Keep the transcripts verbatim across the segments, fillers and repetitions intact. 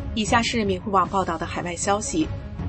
以下是明慧网报道的海外消息，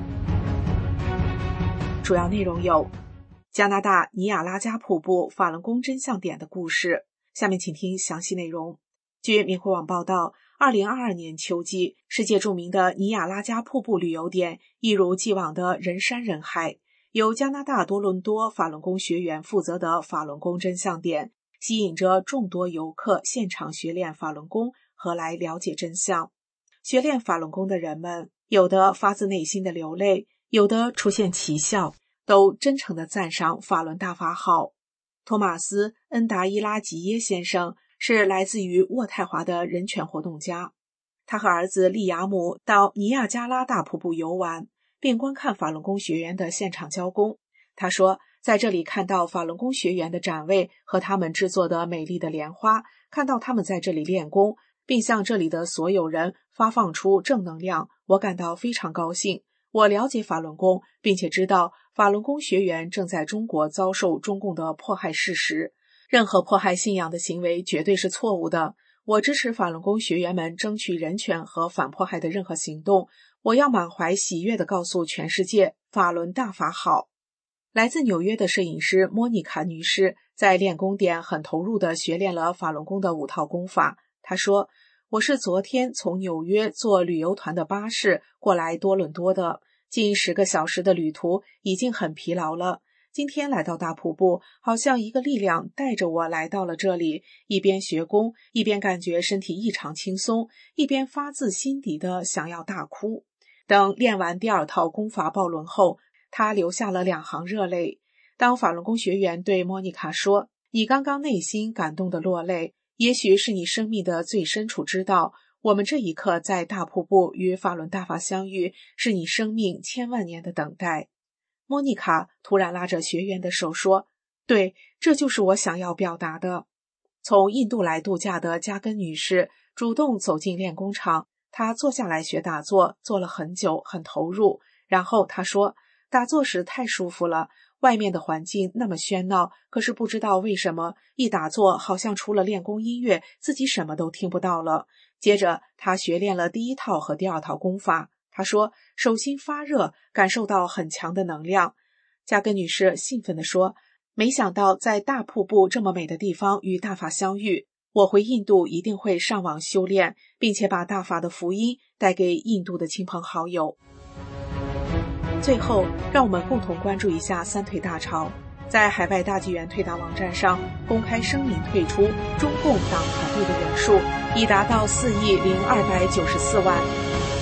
主要内容有加拿大尼亚拉加瀑布法轮功真相点的故事。下面请听详细内容。据明慧网报道，二零二二年秋季，世界著名的尼亚拉加瀑布旅游点一如既往的人山人海。由加拿大多伦多法轮功学院负责的法轮功真相点，吸引着众多游客现场学练法轮功和来了解真相。学练法轮功的人们，有的发自内心的流泪，有的出现奇笑，都真诚地赞赏法轮大法好。托马斯·恩达伊拉吉耶先生是来自于渥太华的人权活动家，他和儿子利亚姆到尼亚加拉大瀑布游玩，并观看法轮功学员的现场教功。他说，在这里看到法轮功学员的展位和他们制作的美丽的莲花，看到他们在这里练功，并向这里的所有人发放出正能量，我感到非常高兴。我了解法轮功，并且知道法轮功学员正在中国遭受中共的迫害事实。任何迫害信仰的行为绝对是错误的。我支持法轮功学员们争取人权和反迫害的任何行动。我要满怀喜悦地告诉全世界，法轮大法好。来自纽约的摄影师莫妮卡女士在练功点很投入地学练了法轮功的五套功法。她说，我是昨天从纽约坐旅游团的巴士过来多伦多的，近十个小时的旅途已经很疲劳了。今天来到大瀑布，好像一个力量带着我来到了这里，一边学功，一边感觉身体异常轻松，一边发自心底的想要大哭。等练完第二套功法抱轮后，他流下了两行热泪。当法轮功学员对莫妮卡说，你刚刚内心感动的落泪，也许是你生命的最深处知道，我们这一刻在大瀑布与法轮大法相遇，是你生命千万年的等待。莫妮卡突然拉着学员的手说，对，这就是我想要表达的。从印度来度假的加根女士主动走进练功场，她坐下来学打坐，坐了很久，很投入。然后她说，打坐时太舒服了，外面的环境那么喧闹，可是不知道为什么，一打坐好像除了练功音乐，自己什么都听不到了。接着她学练了第一套和第二套功法。她说，手心发热，感受到很强的能量。加根女士兴奋地说，没想到在大瀑布这么美的地方与大法相遇，我回印度一定会上网修炼，并且把大法的福音带给印度的亲朋好友。最后，让我们共同关注一下三退大潮。在海外大纪元退党网站上公开声明退出中共党团队的人数已达到四亿零二百九十四万。